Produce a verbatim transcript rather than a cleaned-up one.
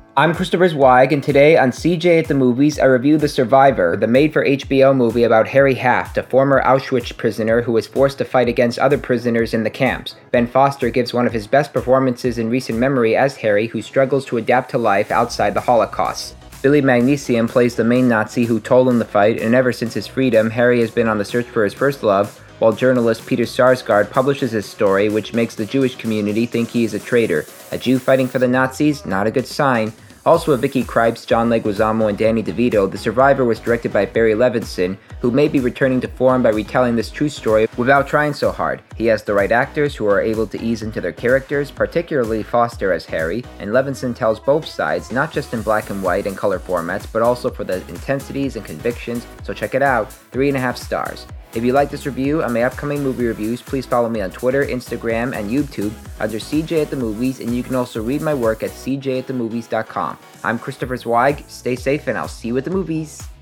I'm Christopher Zweig, and today on C J at the Movies, I review The Survivor, the made-for-H B O movie about Harry Haft, a former Auschwitz prisoner who was forced to fight against other prisoners in the camps. Ben Foster gives one of his best performances in recent memory as Harry, who struggles to adapt to life outside the Holocaust. Billy Magnesium plays the main Nazi who told him to fight, and ever since his freedom, Harry has been on the search for his first love, while journalist Peter Sarsgaard publishes his story, which makes the Jewish community think he is a traitor. A Jew fighting for the Nazis? Not a good sign. Also with Vicky Krieps, John Leguizamo, and Danny DeVito, The Survivor was directed by Barry Levinson, who may be returning to form by retelling this true story without trying so hard. He has the right actors who are able to ease into their characters, particularly Foster as Harry, and Levinson tells both sides, not just in black and white and color formats, but also for the intensities and convictions, so check it out, three and a half stars. If you like this review and my upcoming movie reviews, please follow me on Twitter, Instagram, and YouTube under C J at the Movies, and you can also read my work at c j at the movies dot com. I'm Christopher Zweig, stay safe, and I'll see you at the movies.